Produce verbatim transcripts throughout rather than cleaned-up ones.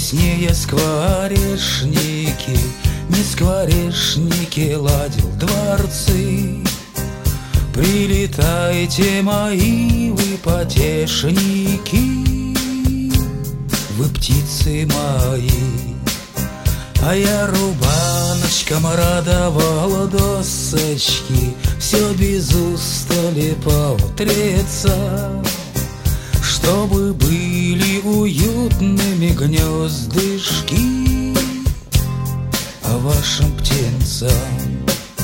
Яснее скворечники, не скворечники ладил дворцы. Прилетайте, мои вы потешники, вы птицы мои. А я рубаночком радовала досочки, все без устали по утреца, чтобы были уютными гнездышки а вашим птенцам.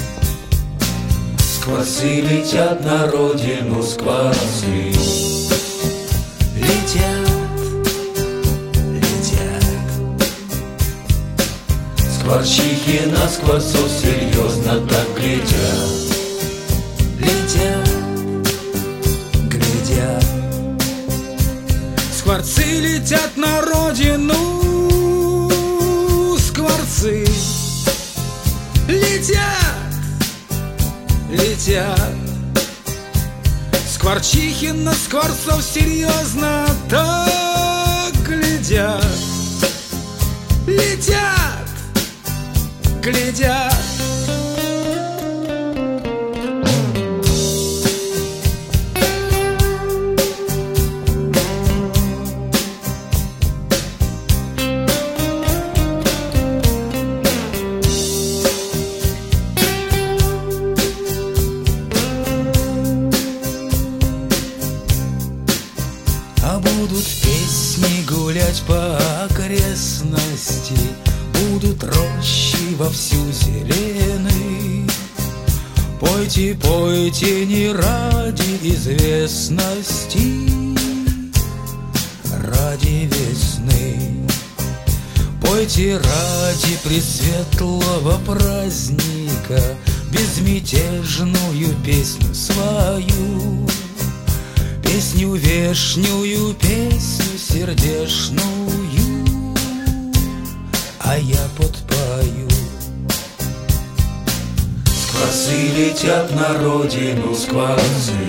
Скворцы летят на родину, скворцы летят, летят. Скворчихи на скворцов серьезно так глядят, летят, глядят. Скворцы летят на родину, скворцы летят, летят. Скворчихи на скворцов серьезно так глядят, летят, глядят. А будут песни гулять по окрестности, будут рощи вовсю зелены. Пойте, пойте не ради известности, ради весны. Пойте ради пресветлого праздника безмятежную песню свою, песню вешнюю, песню сердечную, а я подпою. Скворцы летят на родину, скворцы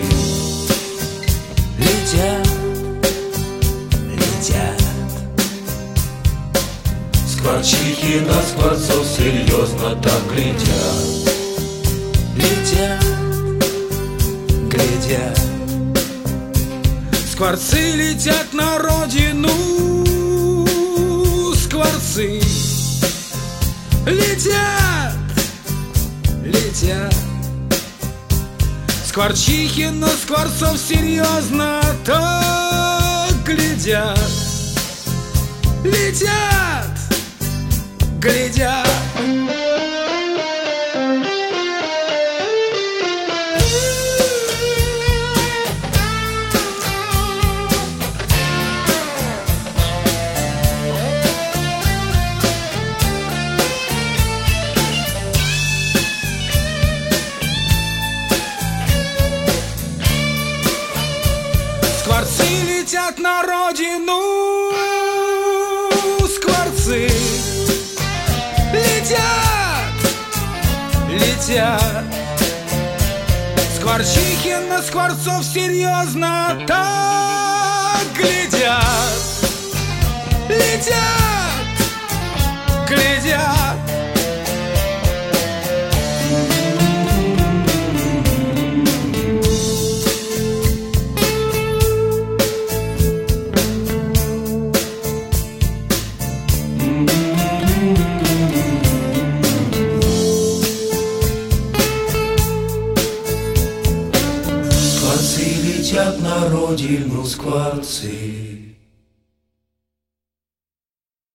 летят, летят. Скворчихи на скворцов серьезно так глядят, летят, глядят. Скворцы летят на родину, скворцы летят, летят. Скворчихи на скворцов серьезно так глядят, летят, глядят. Скворцы летят на родину, скворцы летят, летят. Скворчихи на скворцов серьезно так глядят, летят, глядят. Скворцы летят на родину, скворцы